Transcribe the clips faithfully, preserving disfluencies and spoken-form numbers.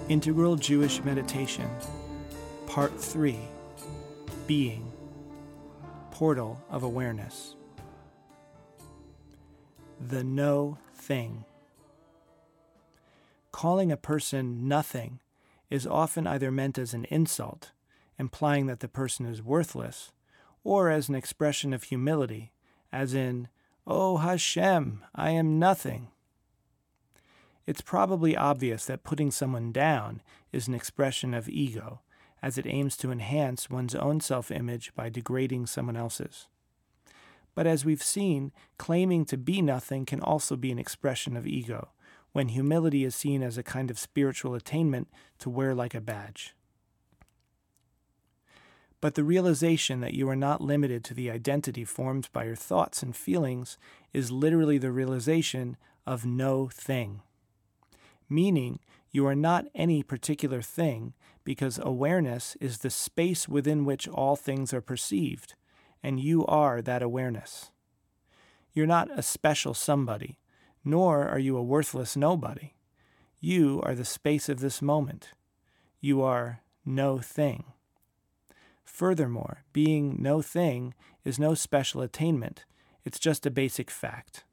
Integral Jewish Meditation, Part three, Being, Portal of Awareness. The no thing. Calling a person nothing is often either meant as an insult, implying that the person is worthless, or as an expression of humility, as in, "Oh Hashem, I am nothing." It's probably obvious that putting someone down is an expression of ego, as it aims to enhance one's own self-image by degrading someone else's. But as we've seen, claiming to be nothing can also be an expression of ego, when humility is seen as a kind of spiritual attainment to wear like a badge. But the realization that you are not limited to the identity formed by your thoughts and feelings is literally the realization of no thing. Meaning, you are not any particular thing because awareness is the space within which all things are perceived, and you are that awareness. You're not a special somebody, nor are you a worthless nobody. You are the space of this moment. You are no thing. Furthermore, being no thing is no special attainment. It's just a basic fact.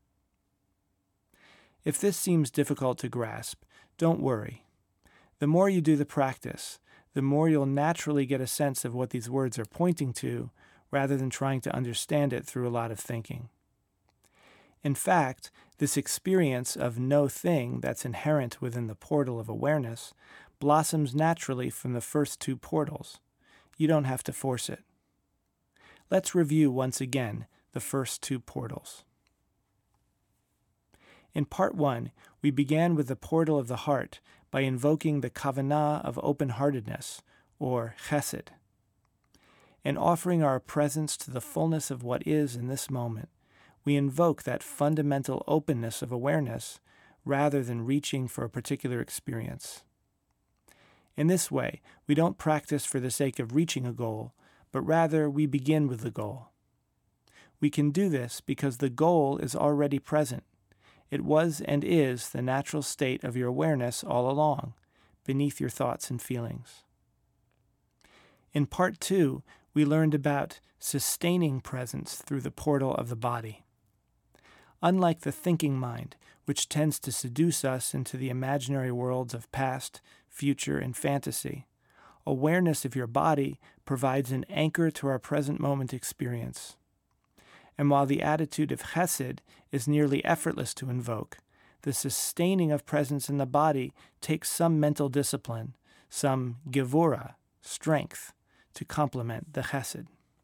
If this seems difficult to grasp, don't worry. The more you do the practice, the more you'll naturally get a sense of what these words are pointing to, rather than trying to understand it through a lot of thinking. In fact, this experience of no thing that's inherent within the portal of awareness blossoms naturally from the first two portals. You don't have to force it. Let's review once again the first two portals. In part one, we began with the portal of the heart by invoking the kavanah of open-heartedness, or chesed. In offering our presence to the fullness of what is in this moment, we invoke that fundamental openness of awareness rather than reaching for a particular experience. In this way, we don't practice for the sake of reaching a goal, but rather we begin with the goal. We can do this because the goal is already present. It was and is the natural state of your awareness all along, beneath your thoughts and feelings. In part two, we learned about sustaining presence through the portal of the body. Unlike the thinking mind, which tends to seduce us into the imaginary worlds of past, future, and fantasy, awareness of your body provides an anchor to our present moment experience. And while the attitude of chesed is nearly effortless to invoke, the sustaining of presence in the body takes some mental discipline, some gevura, strength, to complement the chesed.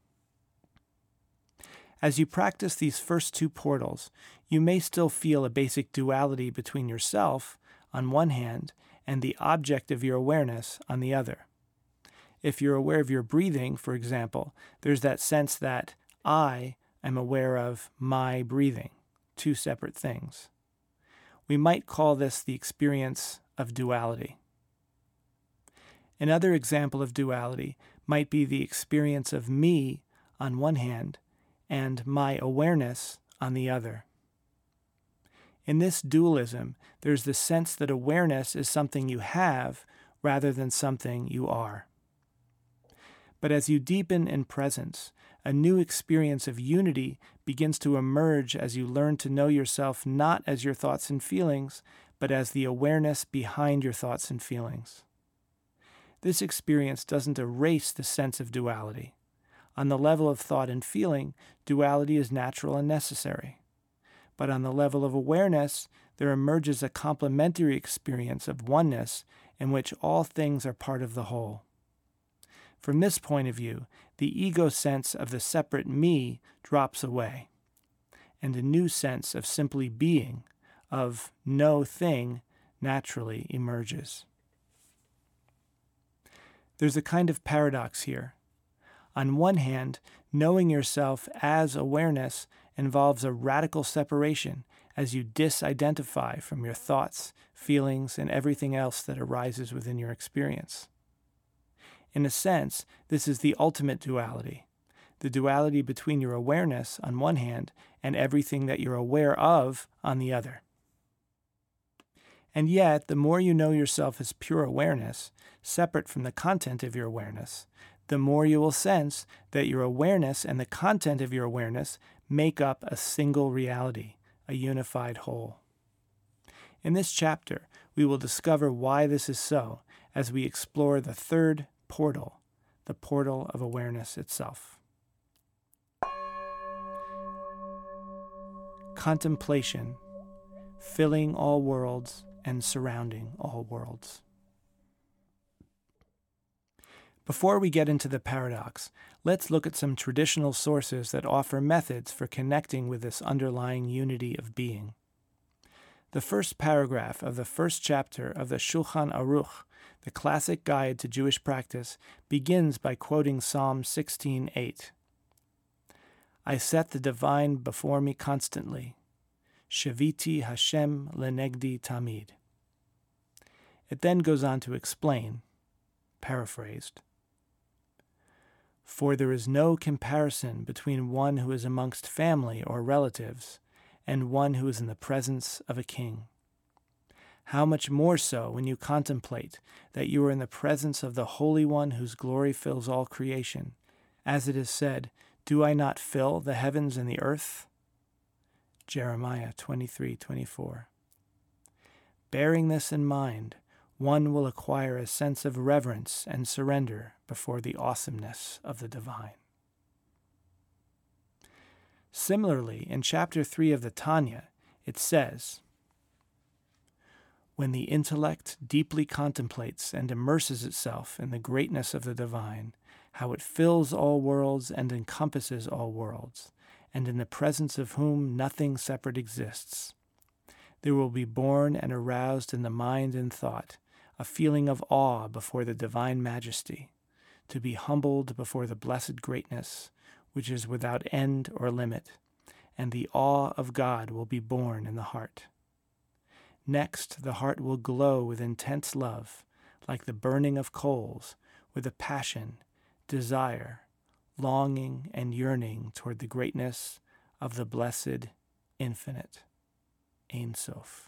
As you practice these first two portals, you may still feel a basic duality between yourself, on one hand, and the object of your awareness on the other. If you're aware of your breathing, for example, there's that sense that I am aware of my breathing, two separate things. We might call this the experience of duality. Another example of duality might be the experience of me on one hand and my awareness on the other. In this dualism, there's the sense that awareness is something you have rather than something you are. But as you deepen in presence, a new experience of unity begins to emerge as you learn to know yourself not as your thoughts and feelings, but as the awareness behind your thoughts and feelings. This experience doesn't erase the sense of duality. On the level of thought and feeling, duality is natural and necessary. But on the level of awareness, there emerges a complementary experience of oneness in which all things are part of the whole. From this point of view, the ego sense of the separate me drops away, and a new sense of simply being, of no thing, naturally emerges. There's a kind of paradox here. On one hand, knowing yourself as awareness involves a radical separation as you disidentify from your thoughts, feelings, and everything else that arises within your experience. In a sense, this is the ultimate duality, the duality between your awareness on one hand and everything that you're aware of on the other. And yet, the more you know yourself as pure awareness, separate from the content of your awareness, the more you will sense that your awareness and the content of your awareness make up a single reality, a unified whole. In this chapter, we will discover why this is so as we explore the third portal, the portal of awareness itself. Contemplation, filling all worlds and surrounding all worlds. Before we get into the paradox, let's look at some traditional sources that offer methods for connecting with this underlying unity of being. The first paragraph of the first chapter of the Shulchan Aruch, the classic guide to Jewish practice, begins by quoting Psalm sixteen eight. I set the divine before me constantly. Shaviti Hashem lenegdi tamid. It then goes on to explain, paraphrased, for there is no comparison between one who is amongst family or relatives and one who is in the presence of a king. How much more so when you contemplate that you are in the presence of the Holy One whose glory fills all creation. As it is said, do I not fill the heavens and the earth? Jeremiah twenty-three twenty-four. Bearing this in mind, one will acquire a sense of reverence and surrender before the awesomeness of the divine. Similarly, in chapter three of the Tanya, it says, when the intellect deeply contemplates and immerses itself in the greatness of the divine, how it fills all worlds and encompasses all worlds, and in the presence of whom nothing separate exists, there will be born and aroused in the mind and thought a feeling of awe before the divine majesty, to be humbled before the blessed greatness, which is without end or limit, and the awe of God will be born in the heart. Next, the heart will glow with intense love, like the burning of coals, with a passion, desire, longing, and yearning toward the greatness of the blessed, infinite, Ein Sof.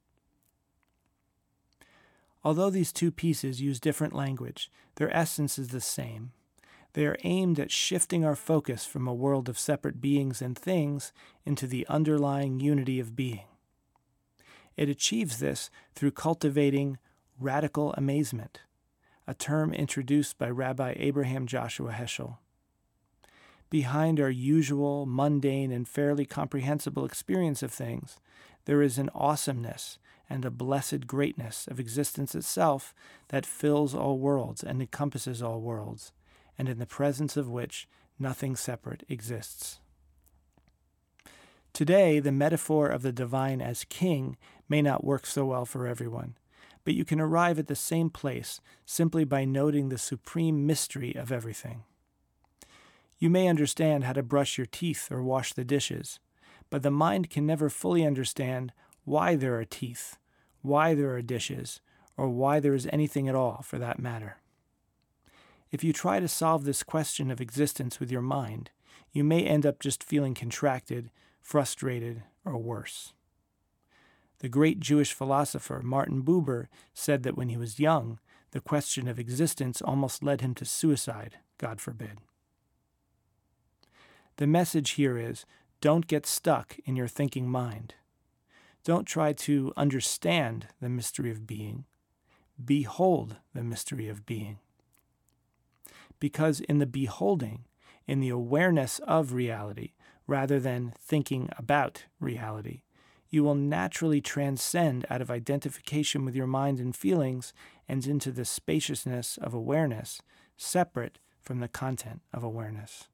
Although these two pieces use different language, their essence is the same. They are aimed at shifting our focus from a world of separate beings and things into the underlying unity of being. It achieves this through cultivating radical amazement, a term introduced by Rabbi Abraham Joshua Heschel. Behind our usual, mundane, and fairly comprehensible experience of things, there is an awesomeness and a blessed greatness of existence itself that fills all worlds and encompasses all worlds, and in the presence of which nothing separate exists. Today, the metaphor of the divine as king may not work so well for everyone, but you can arrive at the same place simply by noting the supreme mystery of everything. You may understand how to brush your teeth or wash the dishes, but the mind can never fully understand why there are teeth, why there are dishes, or why there is anything at all for that matter. If you try to solve this question of existence with your mind, you may end up just feeling contracted, frustrated, or worse. The great Jewish philosopher Martin Buber said that when he was young, the question of existence almost led him to suicide, God forbid. The message here is, don't get stuck in your thinking mind. Don't try to understand the mystery of being. Behold the mystery of being. Because in the beholding, in the awareness of reality, rather than thinking about reality, you will naturally transcend out of identification with your mind and feelings and into the spaciousness of awareness, separate from the content of awareness.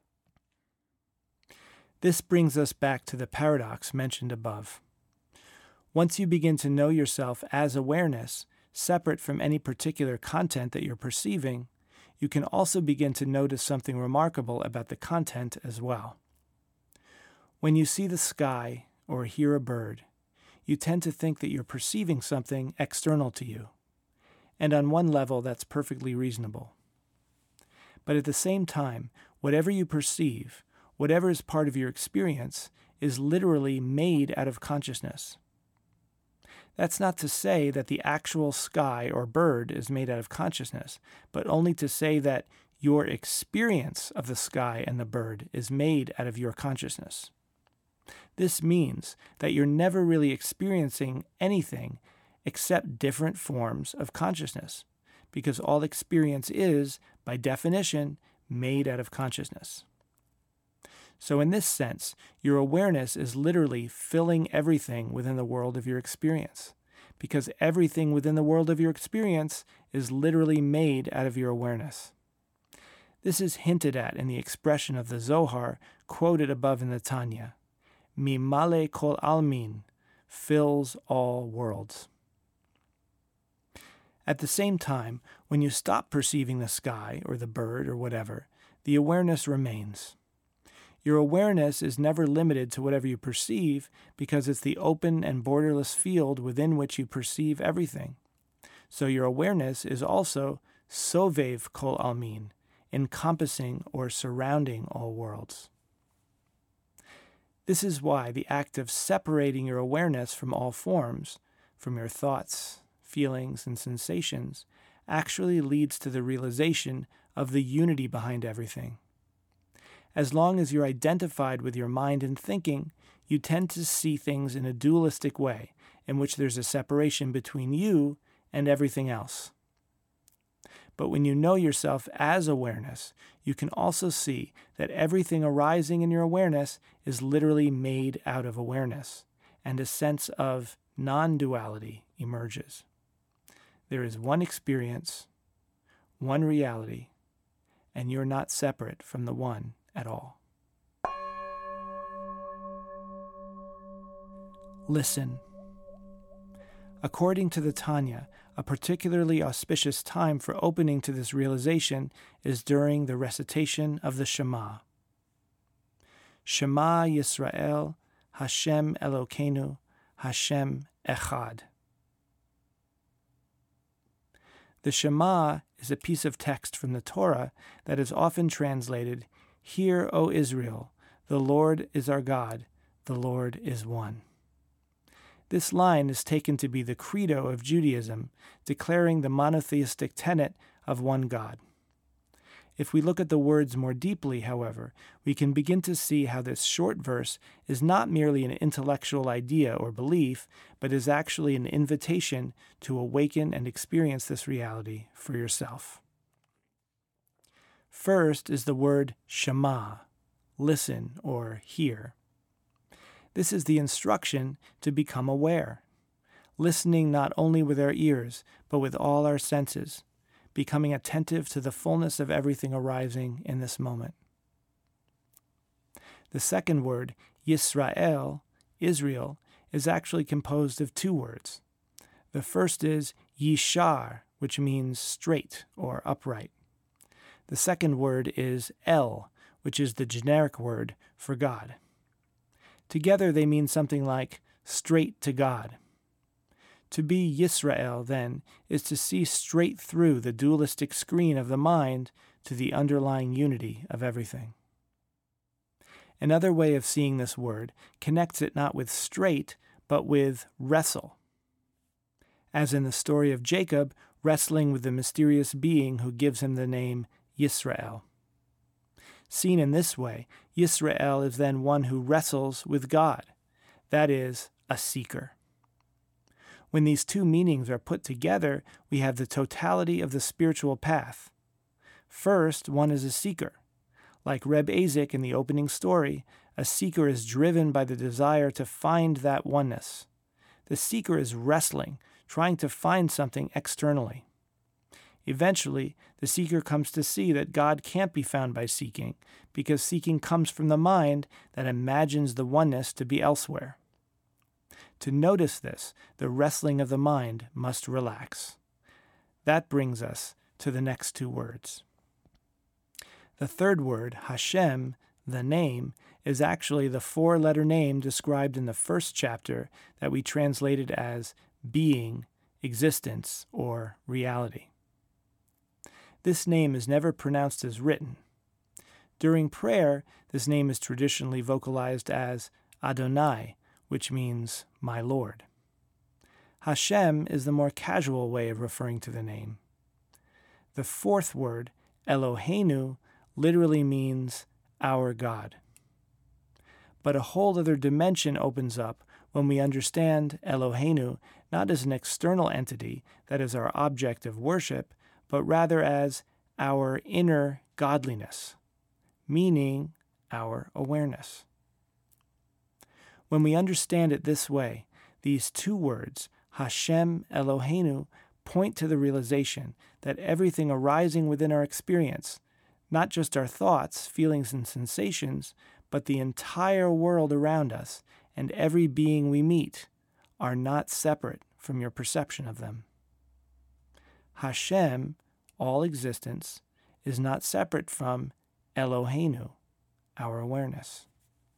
This brings us back to the paradox mentioned above. Once you begin to know yourself as awareness, separate from any particular content that you're perceiving, you can also begin to notice something remarkable about the content as well. When you see the sky or hear a bird, you tend to think that you're perceiving something external to you. And on one level, that's perfectly reasonable. But at the same time, whatever you perceive, whatever is part of your experience, is literally made out of consciousness. That's not to say that the actual sky or bird is made out of consciousness, but only to say that your experience of the sky and the bird is made out of your consciousness. This means that you're never really experiencing anything except different forms of consciousness, because all experience is, by definition, made out of consciousness. So in this sense, your awareness is literally filling everything within the world of your experience, because everything within the world of your experience is literally made out of your awareness. This is hinted at in the expression of the Zohar quoted above in the Tanya. Mimale kol almin, fills all worlds. At the same time, when you stop perceiving the sky or the bird or whatever, the awareness remains. Your awareness is never limited to whatever you perceive because it's the open and borderless field within which you perceive everything. So your awareness is also sovev kol almin, encompassing or surrounding all worlds. This is why the act of separating your awareness from all forms, from your thoughts, feelings, and sensations, actually leads to the realization of the unity behind everything. As long as you're identified with your mind and thinking, you tend to see things in a dualistic way, in which there's a separation between you and everything else. But when you know yourself as awareness, you can also see that everything arising in your awareness is literally made out of awareness, and a sense of non-duality emerges. There is one experience, one reality, and you're not separate from the one at all. Listen. According to the Tanya, a particularly auspicious time for opening to this realization is during the recitation of the Shema. Shema Yisrael, Hashem Elokeinu, Hashem Echad. The Shema is a piece of text from the Torah that is often translated, "Hear, O Israel, the Lord is our God, the Lord is one." This line is taken to be the credo of Judaism, declaring the monotheistic tenet of one God. If we look at the words more deeply, however, we can begin to see how this short verse is not merely an intellectual idea or belief, but is actually an invitation to awaken and experience this reality for yourself. First is the word Shema, listen or hear. This is the instruction to become aware, listening not only with our ears, but with all our senses, becoming attentive to the fullness of everything arising in this moment. The second word, Yisrael, Israel, is actually composed of two words. The first is Yishar, which means straight or upright. The second word is El, which is the generic word for God. Together they mean something like straight to God. To be Yisrael, then, is to see straight through the dualistic screen of the mind to the underlying unity of everything. Another way of seeing this word connects it not with straight, but with wrestle. As in the story of Jacob wrestling with the mysterious being who gives him the name Yisrael. Seen in this way, Yisrael is then one who wrestles with God, that is, a seeker. When these two meanings are put together, we have the totality of the spiritual path. First, one is a seeker. Like Reb Isaac in the opening story, a seeker is driven by the desire to find that oneness. The seeker is wrestling, trying to find something externally. Eventually, the seeker comes to see that God can't be found by seeking, because seeking comes from the mind that imagines the oneness to be elsewhere. To notice this, the wrestling of the mind must relax. That brings us to the next two words. The third word, Hashem, the name, is actually the four-letter name described in the first chapter that we translated as being, existence, or reality. This name is never pronounced as written. During prayer, this name is traditionally vocalized as Adonai, which means my Lord. Hashem is the more casual way of referring to the name. The fourth word, Eloheinu, literally means our God. But a whole other dimension opens up when we understand Eloheinu not as an external entity that is our object of worship, but rather as our inner godliness, meaning our awareness. When we understand it this way, these two words, Hashem Eloheinu, point to the realization that everything arising within our experience, not just our thoughts, feelings, and sensations, but the entire world around us and every being we meet, are not separate from your perception of them. Hashem, all existence, is not separate from Eloheinu, our awareness.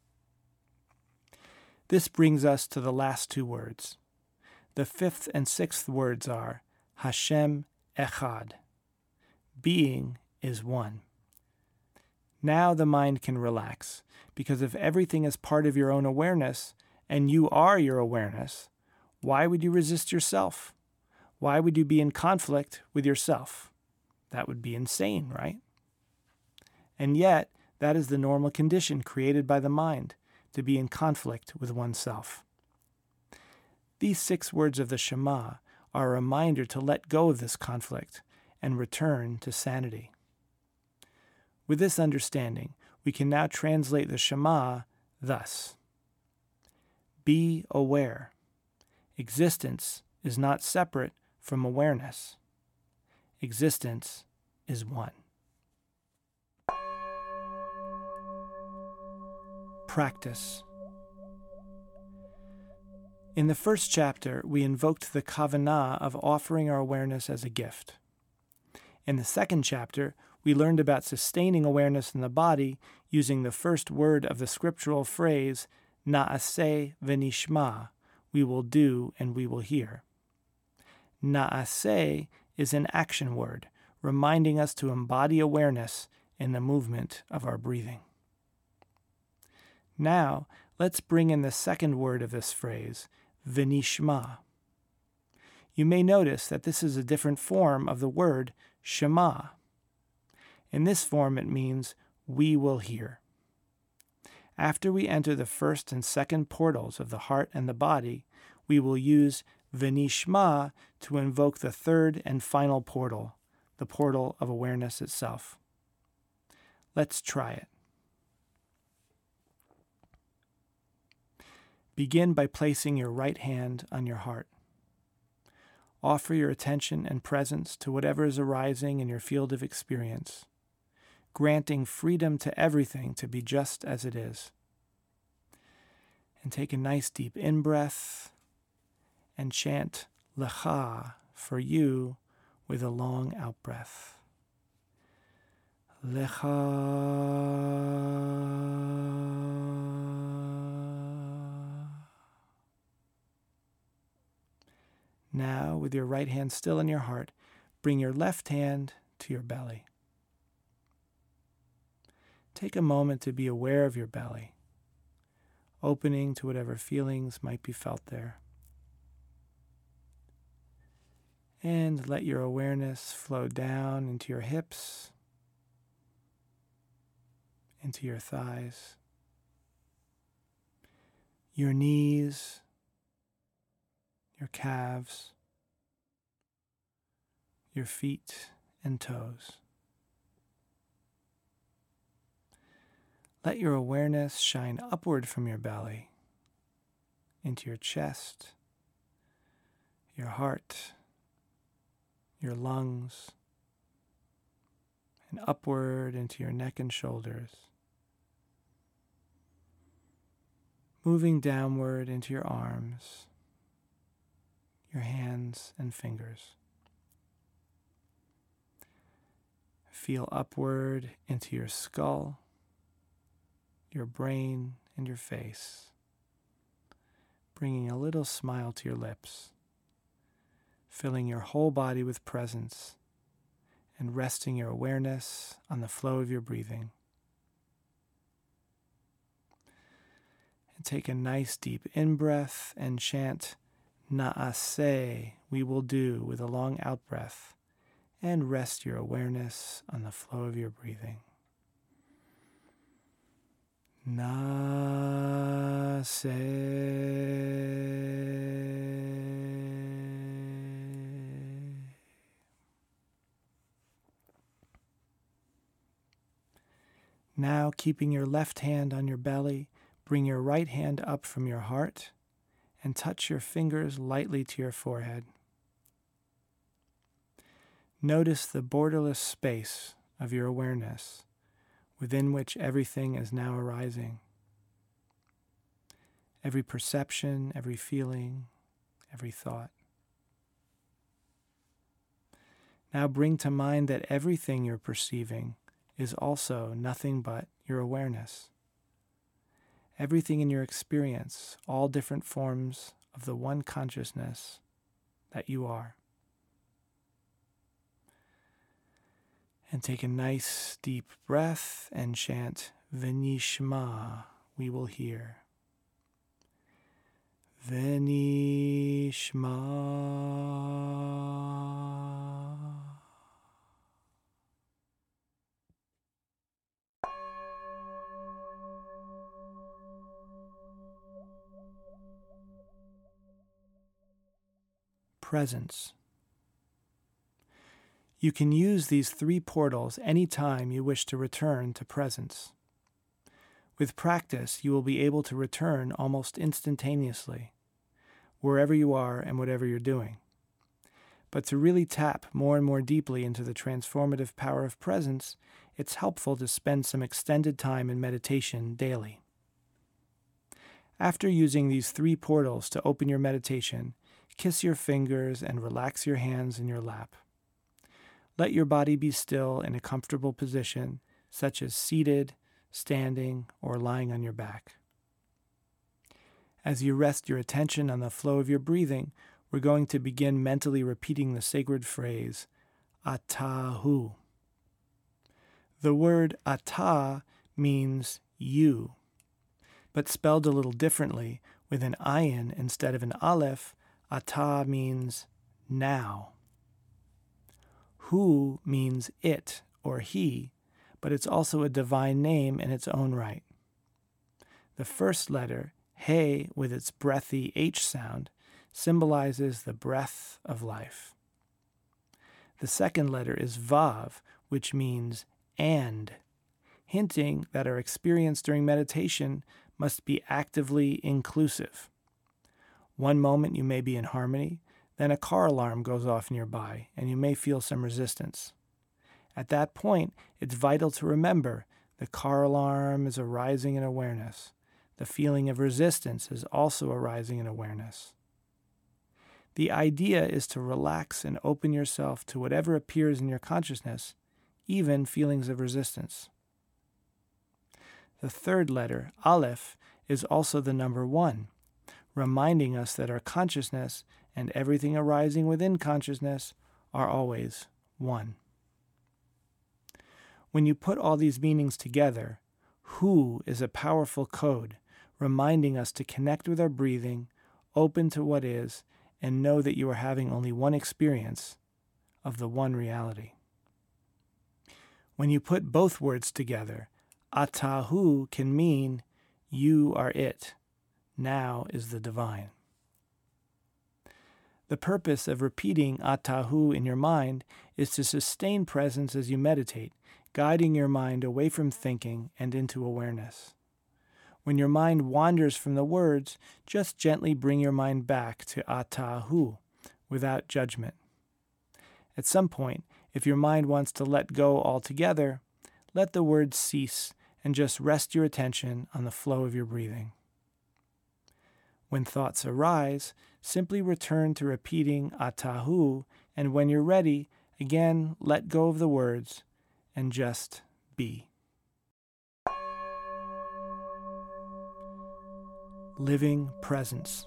This brings us to the last two words. The fifth and sixth words are Hashem Echad. Being is one. Now the mind can relax, because if everything is part of your own awareness, and you are your awareness, why would you resist yourself? Why would you be in conflict with yourself? That would be insane, right? And yet, that is the normal condition created by the mind, to be in conflict with oneself. These six words of the Shema are a reminder to let go of this conflict and return to sanity. With this understanding, we can now translate the Shema thus. Be aware. Existence is not separate from awareness. Existence is one. Practice. In the first chapter, we invoked the kavanah of offering our awareness as a gift. In the second chapter, we learned about sustaining awareness in the body using the first word of the scriptural phrase, Na'aseh v'nishma, we will do and we will hear. Na'aseh is an action word, reminding us to embody awareness in the movement of our breathing. Now, let's bring in the second word of this phrase, v'nishma. You may notice that this is a different form of the word Shema. In this form, it means we will hear. After we enter the first and second portals of the heart and the body, we will use v'nishma to invoke the third and final portal, the portal of awareness itself. Let's try it. Begin by placing your right hand on your heart. Offer your attention and presence to whatever is arising in your field of experience, granting freedom to everything to be just as it is. And take a nice deep in-breath and chant Lecha for you with a long out-breath. Lecha. Now, with your right hand still in your heart, bring your left hand to your belly. Take a moment to be aware of your belly, opening to whatever feelings might be felt there. And let your awareness flow down into your hips, into your thighs, your knees, your calves, your feet and toes. Let your awareness shine upward from your belly into your chest, your heart, your lungs, and upward into your neck and shoulders, moving downward into your arms, your hands and fingers. Feel upward into your skull, your brain, and your face, bringing a little smile to your lips, filling your whole body with presence, and resting your awareness on the flow of your breathing. And take a nice deep in-breath and chant Na'aseh, we will do with a long out-breath, and rest your awareness on the flow of your breathing. Na'aseh. Now, keeping your left hand on your belly, bring your right hand up from your heart and touch your fingers lightly to your forehead. Notice the borderless space of your awareness within which everything is now arising. Every perception, every feeling, every thought. Now bring to mind that everything you're perceiving is also nothing but your awareness. Everything in your experience, all different forms of the one consciousness that you are. And take a nice deep breath and chant Venishma, we will hear. Venishma. Presence. You can use these three portals any time you wish to return to presence. With practice, you will be able to return almost instantaneously, wherever you are and whatever you're doing. But to really tap more and more deeply into the transformative power of presence, it's helpful to spend some extended time in meditation daily. After using these three portals to open your meditation, kiss your fingers and relax your hands in your lap. Let your body be still in a comfortable position, such as seated, standing, or lying on your back. As you rest your attention on the flow of your breathing, we're going to begin mentally repeating the sacred phrase, Atahu. The word Ata means you, but spelled a little differently with an ayin instead of an aleph. Ata means now. Hu means it or he, but it's also a divine name in its own right. The first letter, He, with its breathy H sound, symbolizes the breath of life. The second letter is Vav, which means and, hinting that our experience during meditation must be actively inclusive. One moment you may be in harmony, then a car alarm goes off nearby, and you may feel some resistance. At that point, it's vital to remember the car alarm is arising in awareness. The feeling of resistance is also arising in awareness. The idea is to relax and open yourself to whatever appears in your consciousness, even feelings of resistance. The third letter, Aleph, is also the number one, reminding us that our consciousness and everything arising within consciousness are always one. When you put all these meanings together, Hu is a powerful code, reminding us to connect with our breathing, open to what is, and know that you are having only one experience of the one reality. When you put both words together, Atahu can mean you are it. Now is the divine. The purpose of repeating Atahu in your mind is to sustain presence as you meditate, guiding your mind away from thinking and into awareness. When your mind wanders from the words, just gently bring your mind back to Atahu without judgment. At some point, if your mind wants to let go altogether, let the words cease and just rest your attention on the flow of your breathing. When thoughts arise, simply return to repeating Atahu, and when you're ready, again let go of the words and just be. Living presence.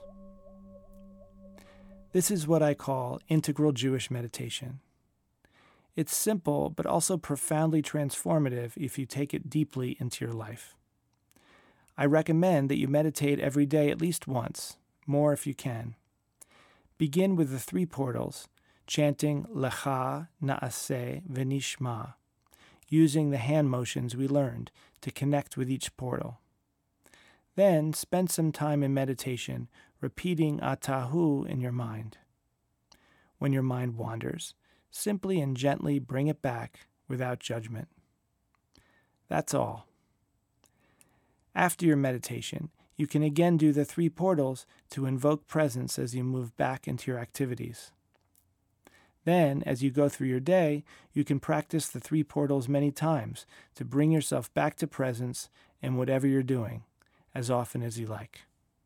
This is what I call integral Jewish meditation. It's simple, but also profoundly transformative if you take it deeply into your life. I recommend that you meditate every day at least once, more if you can. Begin with the three portals, chanting Lecha, Na'aseh, V'nishma, using the hand motions we learned to connect with each portal. Then spend some time in meditation, repeating Atahu in your mind. When your mind wanders, simply and gently bring it back without judgment. That's all. After your meditation, you can again do the three portals to invoke presence as you move back into your activities. Then, as you go through your day, you can practice the three portals many times to bring yourself back to presence in whatever you're doing, as often as you like.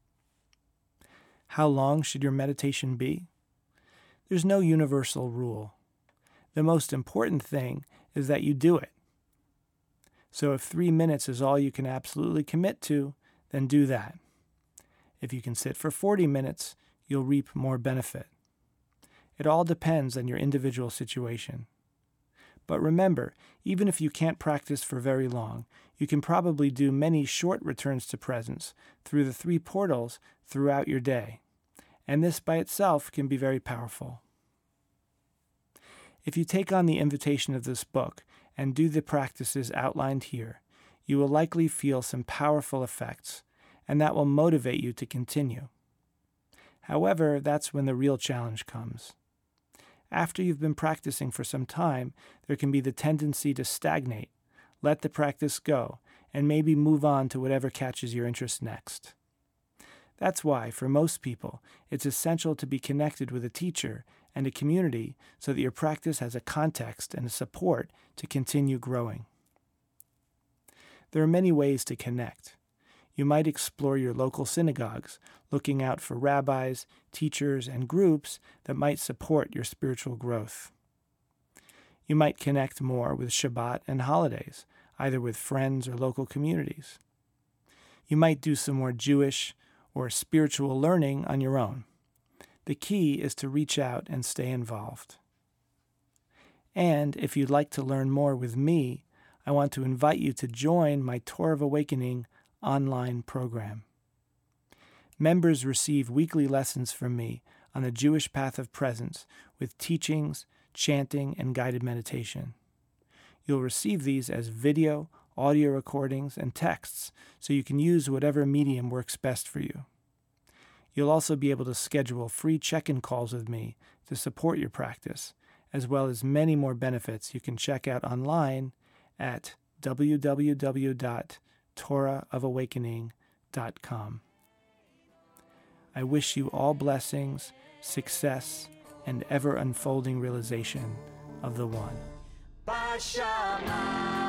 How long should your meditation be? There's no universal rule. The most important thing is that you do it. So if three minutes is all you can absolutely commit to, then do that. If you can sit for forty minutes, you'll reap more benefit. It all depends on your individual situation. But remember, even if you can't practice for very long, you can probably do many short returns to presence through the three portals throughout your day. And this by itself can be very powerful. If you take on the invitation of this book and do the practices outlined here, you will likely feel some powerful effects, and that will motivate you to continue. However, that's when the real challenge comes. After you've been practicing for some time, there can be the tendency to stagnate, let the practice go, and maybe move on to whatever catches your interest next. That's why, for most people, it's essential to be connected with a teacher and a community so that your practice has a context and a support to continue growing. There are many ways to connect. You might explore your local synagogues, looking out for rabbis, teachers, and groups that might support your spiritual growth. You might connect more with Shabbat and holidays, either with friends or local communities. You might do some more Jewish or spiritual learning on your own. The key is to reach out and stay involved. And if you'd like to learn more with me, I want to invite you to join my Torah of Awakening online program. Members receive weekly lessons from me on the Jewish path of presence with teachings, chanting, and guided meditation. You'll receive these as video, audio recordings, and texts, so you can use whatever medium works best for you. You'll also be able to schedule free check-in calls with me to support your practice, as well as many more benefits you can check out online at w w w dot torah of awakening dot com. I wish you all blessings, success, and ever-unfolding realization of the One.